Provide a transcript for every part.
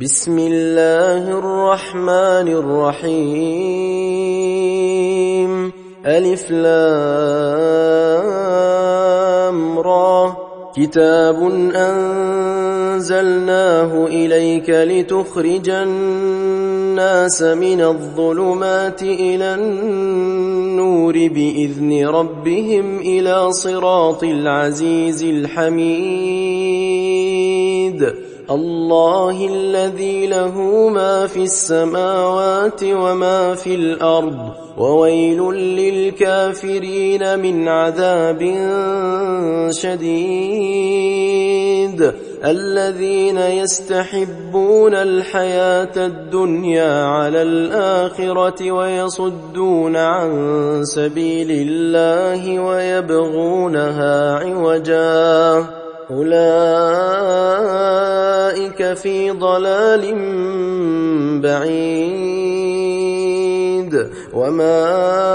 بسم الله الرحمن الرحيم ألف لام را كتاب أنزلناه إليك لتخرج الناس من الظلمات إلى النور بإذن ربهم إلى صراط العزيز الحميد الله الذي له ما في السماوات وما في الأرض وويل للكافرين من عذاب شديد الذين يستحبون الحياة الدنيا على الآخرة ويصدون عن سبيل الله ويبغونها عوجا أولئك في ضلال بعيد وما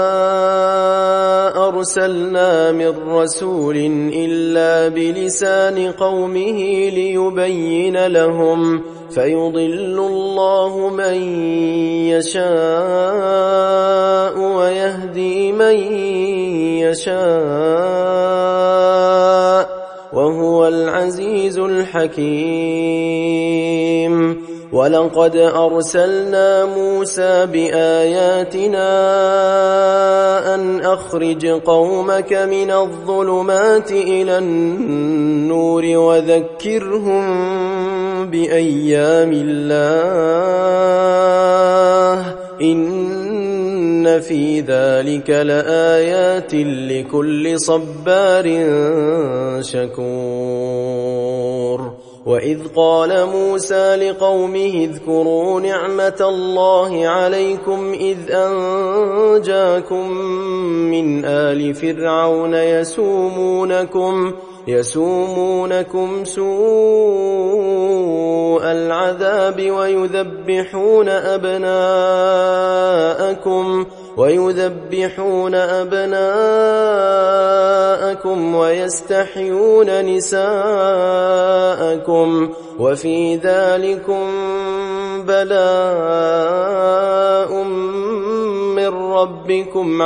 أرسلنا من رسول إلا بلسان قومه ليبين لهم فيضل الله من يشاء ويهدي من يشاء وهو العزيز الحكيم ولقد أرسلنا موسى بآياتنا أن أخرج قومك من الظلمات إلى النور وذكرهم بأيام الله إن في ذلك لآيات لكل صبار شكور وإذ قال موسى لقومه اذكروا نعمة الله عليكم إذ أنجاكم من آل فرعون يسومونكم سوء العذاب ويذبحون أبناءكم ويستحيون نساءكم وفي ذلكم بلاء من ربكم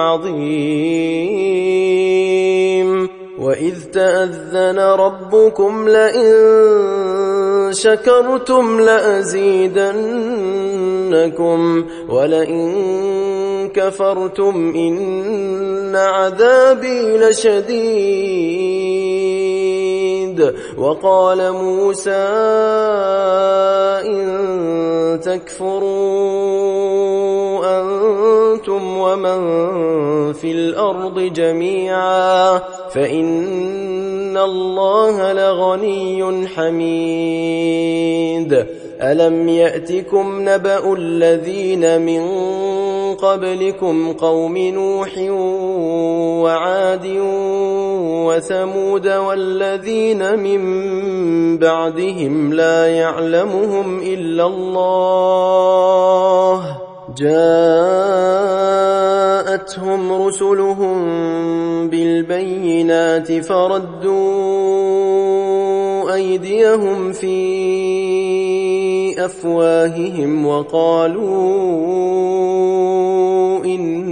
عظيم وإذ تأذن ربكم لئن شكرتم لأزيدنكم ولئن كفرتم إن عذابي لشديد وقال موسى إن تكفروا أنتم ومن في الأرض جميعا فإن الله لغني حميد ألم يأتكم نبأ الذين من قبلكم قوم نوح وعاد وثمود والذين من بعدهم لا يعلمهم إلا الله جاءتهم رسلهم بالبينات فردوا أيديهم في أفواههم وقالوا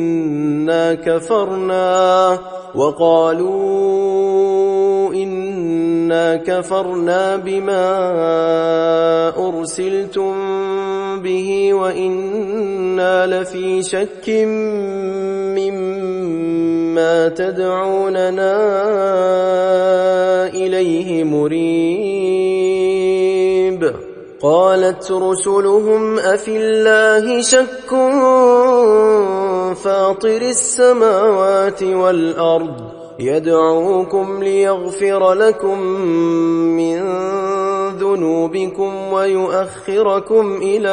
إنا كفرنا بما أرسلتم به وإنا لفي شك مما تدعوننا إليه مريب قالت رسلهم أفي الله شك فاطر السماوات والأرض يدعوكم ليغفر لكم من ذنوبكم ويؤخركم إلى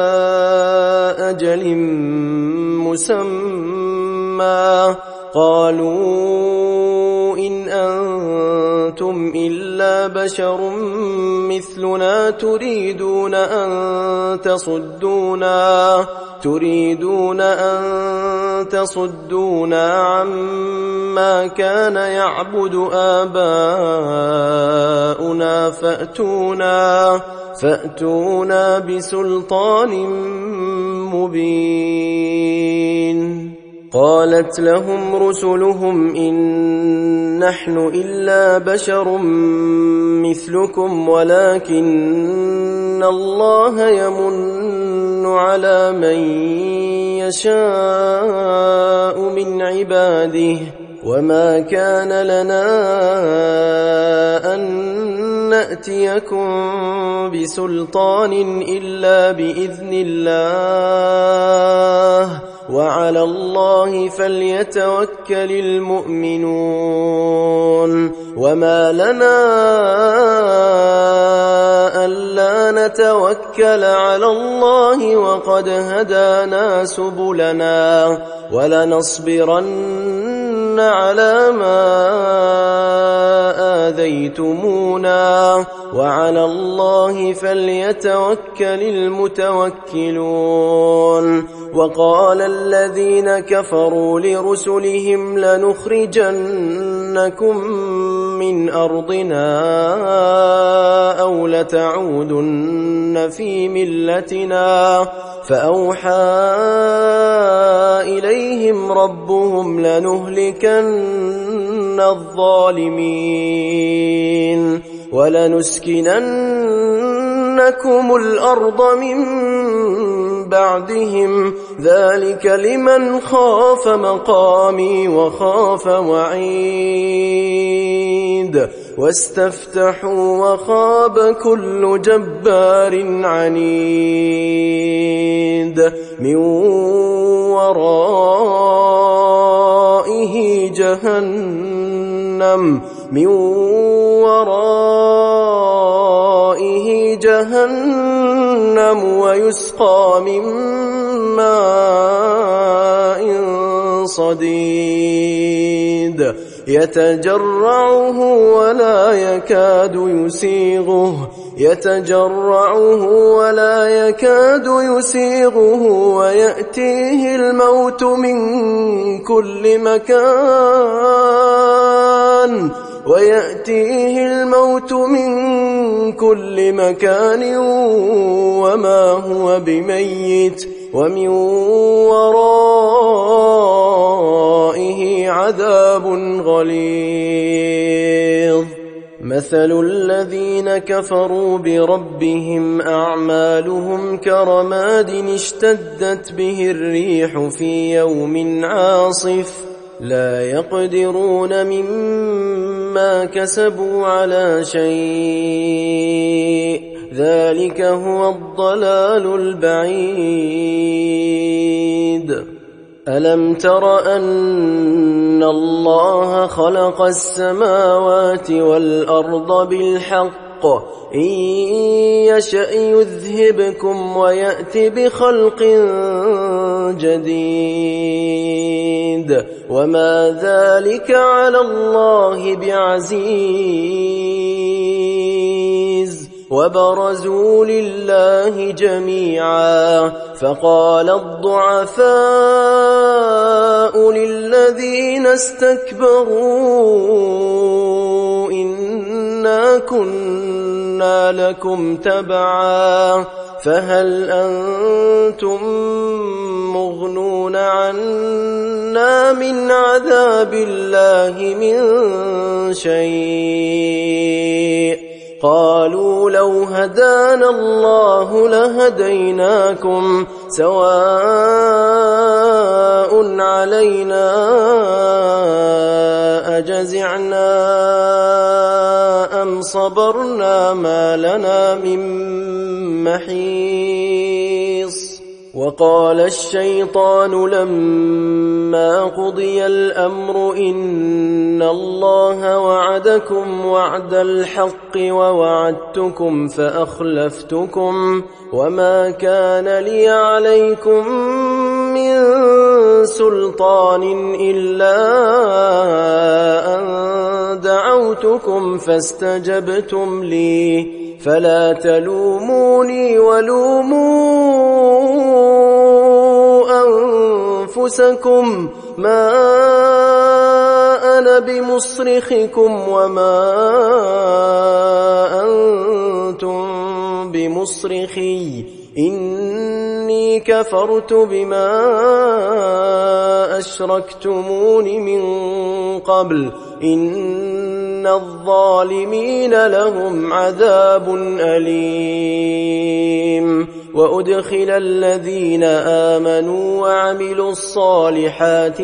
أجل مسمى قالوا إن أنتم إلا بشر مثلنا تريدون أن تصدونا عما كان يعبد آباؤنا فأتونا بسلطان مبين. قالت لهم رسلهم إن نحن إلا بشر مثلكم ولكن الله يمن على من يشاء من عباده وما كان لنا أن نأتيكم بسلطان إلا بإذن الله وعلى الله فليتوكل المؤمنون. وما لنا ألا نتوكل على الله وقد هدانا سبلنا ولنصبرن على ما آذيتمونا وعلى الله فليتوكل المتوكلون. وقال الذين كفروا لرسلهم لنخرجنكم من أرضنا أو لتعودن في ملتنا فأوحى إليهم ربهم لنهلكن الظالمين ولنسكننكم الأرض من بعدهم ذلك لمن خاف مقامي وخاف وعيد واستفتحوا وخاب كل جبار عنيد من ورائه جهنم ويسقى من ماء صديد يتجرعه ولا يكاد يسيغه ويأتيه الموت من كل مكان وما هو بميت ومن ورائه عذاب غليظ. مثل الذين كفروا بربهم أعمالهم كرماد اشتدت به الريح في يوم عاصف لا يقدرون مما كسبوا على شيء ذلك هو الضلال البعيد. ألم تر أن الله خلق السماوات والأرض بالحق إن يشأ يذهبكم ويأت بخلق جديد وما ذلك على الله بعزيز. وبرزوا لله جميعا فقال الضعفاء للذين استكبروا إنا كنا لكم تبعا فهل أنتم مغنون عنا من عذاب الله من شيء؟ قالوا لو هدانا الله لهديناكم سواء علينا أجزعنا أم صبرنا ما لنا من محيص. وقال الشيطان لما قضي الأمر إن الله وعدكم وعد الحق ووعدتكم فأخلفتكم وما كان لي عليكم من سلطان إلا أن دعوتكم فاستجبتم لي فلا تلوموني ولوموا أنفسكم ما أنا بمصرخكم وما أنتم بمصرخي إني كفرت بما أشركتمون من قبل إن الظالمين لهم عذاب أليم وأدخل الذين آمنوا وعملوا الصالحات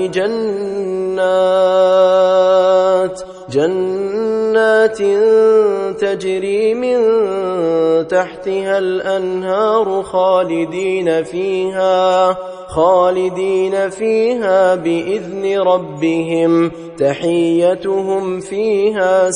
جنات تجري من تحتها الأنهار خالدين فيها بإذن ربهم تحيتهم فيها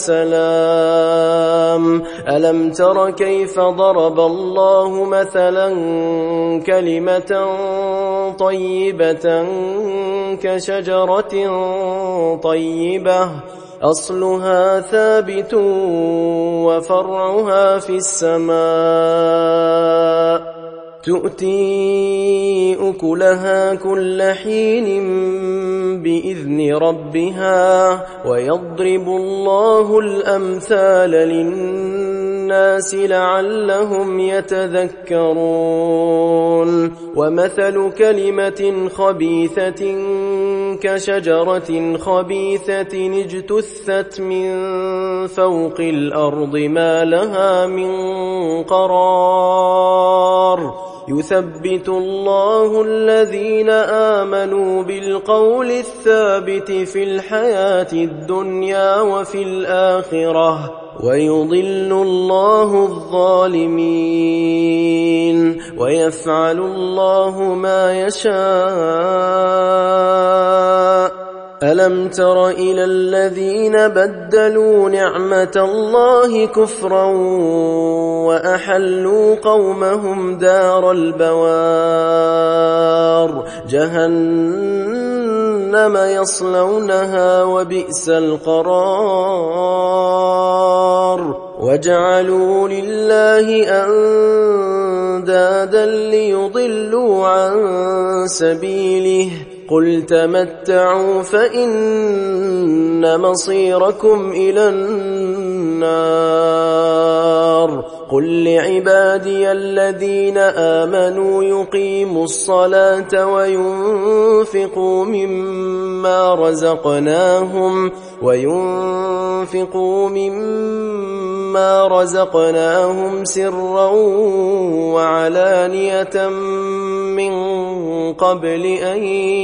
سلام ألم تر كيف ضرب الله مثلا كلمة طيبة كشجرة طيبة أصلها ثابت وفرعها في السماء تؤتي أكلها كل حين بإذن ربها ويضرب الله الأمثال للناس لعلهم يتذكرون ومثل كلمة خبيثة كشجرة خبيثة اجتثت من فوق الأرض ما لها من قرار يثبت الله الذين آمنوا بالقول الثابت في الحياة الدنيا وفي الآخرة ويضل الله الظالمين ويفعل الله ما يشاء ألم تر إلى الذين بدلوا نعمة الله كفرا وأحلوا قومهم دار البوار جهنم يصلونها وبئس القرار وجعلوا لله أندادا ليضلوا عن سبيله قل تمتعوا فإن مصيركم إلى النار قل لعبادي الذين آمنوا يقيموا الصلاة وينفقوا مما رزقناهم سرا وعلانية من قبل أن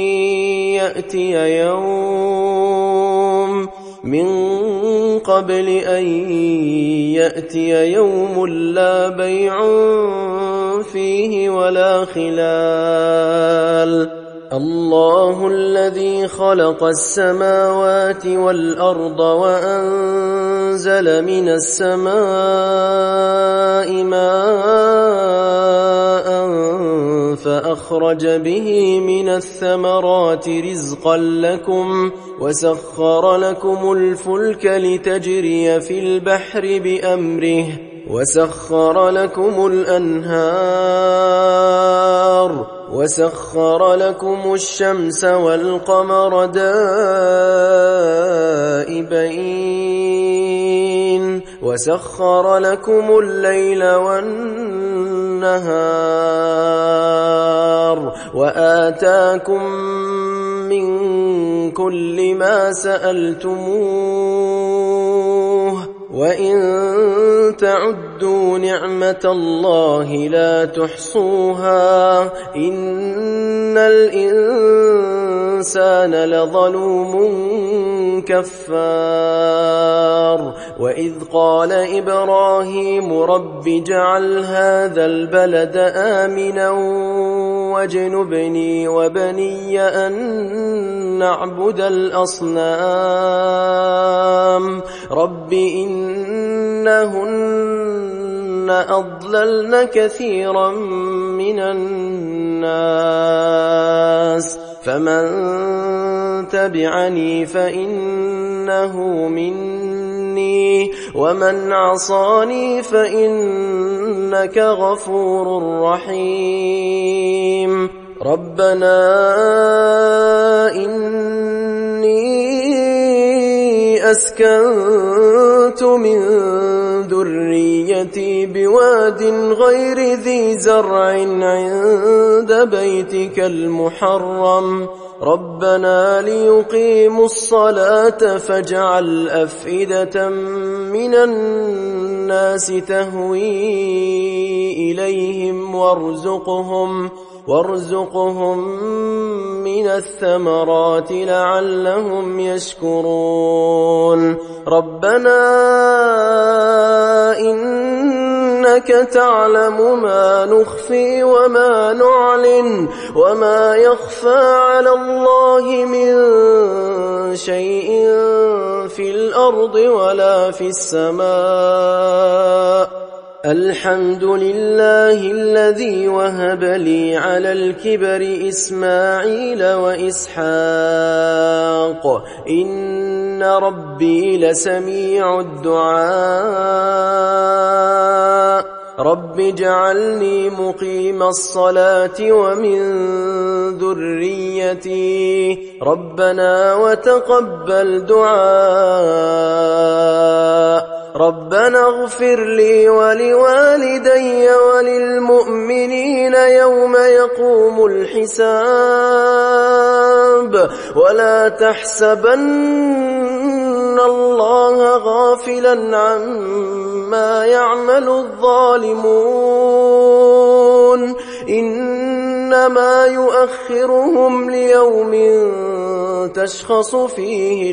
يأتي يوم لا بيع فيه ولا خلال الله الذي خلق السماوات والأرض وأنزل من السماء ماء فأخرج به من الثمرات رزقا لكم وسخر لكم الفلك لتجري في البحر بأمره وسخر لكم الأنهار وسخر لكم الشمس والقمر دائبين وسخر لكم الليل والنهار وآتاكم من كل ما سألتموه وإن تعدوا نعمة الله لا تحصوها إن الإنسان لظلوم كفار وإذ قال إبراهيم رب اجعل هذا البلد آمنا واجنبني وبني أن نعبد الأصنام رب إنهن أضللن كثيرا من الناس فمن تبعني فإنه مني ومن عصاني فإنك غفور رحيم ربنا إني أسكنت من ذريتي بواد غير ذي زرع عند بيتك المحرم ربنا ليقيموا الصلاة فاجعل أفئدة من الناس تهوي إليهم وارزقهم من الثمرات لعلهم يشكرون ربنا إنك تعلم ما نخفي وما نعلن وما يخفى على الله من شيء في الأرض ولا في السماء الحمد لله الذي وهب لي على الكبر إسماعيل وإسحاق إن ربي لسميع الدعاء رب اجعلني مقيم الصلاة ومن ذريتي ربنا وتقبل دعاء ربنا اغفر لي ولوالدي وللمؤمنين يوم يقوم الحساب ولا تحسبن الله غافلا عما يعمل الظالمون إنما يؤخرهم ليوم تشخص فيه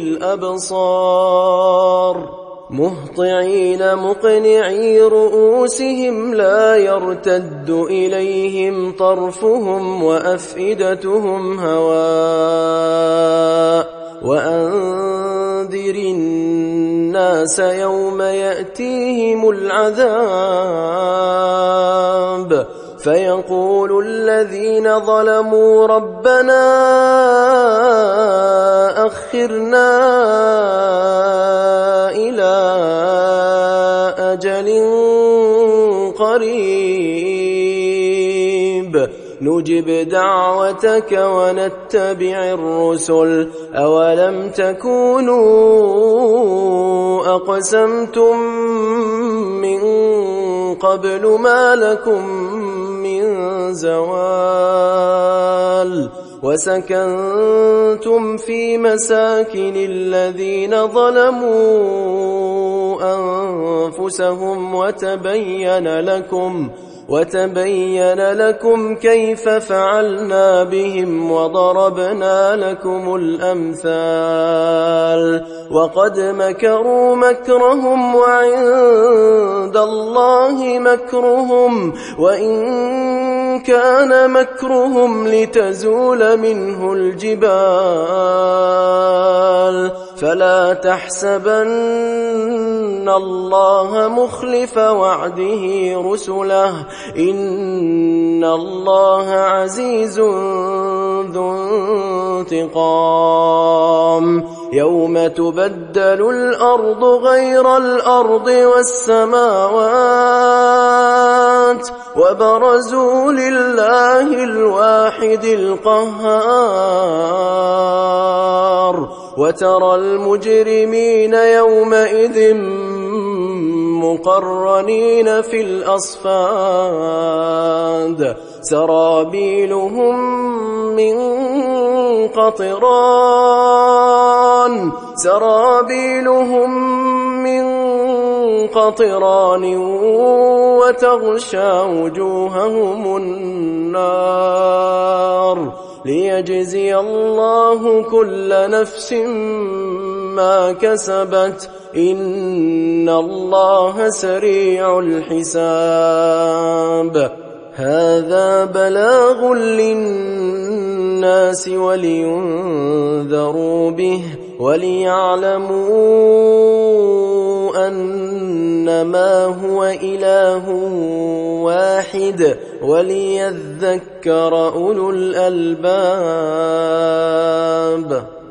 الأبصار مهطعين مقنعي رؤوسهم لا يرتد إليهم طرفهم وأفئدتهم هواء وأنذر الناس يوم يأتيهم العذاب فيقول الذين ظلموا ربنا أخرنا إلى أجل قريب نجب دعوتك ونتبع الرسل أولم تكونوا أقسمتم من قبل ما لكم من زوال وسكنتم في مساكن الذين ظلموا أنفسهم وتبين لكم كيف فعلنا بهم وضربنا لكم الأمثال وقد مكروا مكرهم وعند الله مكرهم وإن كان مكرهم لتزول منه الجبال فلا تحسبن الله مخلف وعده رسله إن الله عزيز ذو انتقام يوم تبدل الأرض غير الأرض والسماوات وبرزوا لله الواحد القهار وترى المجرمين يومئذ مقرنين في الأصفاد سرابيلهم من قطران وتغشى وجوههم النار ليجزي الله كل نفس ما كسبت إن الله سريع الحساب هذا بلاغ للناس للناس ولينذروا به وليعلموا أنما هو إله واحد وليذكر أولو الألباب.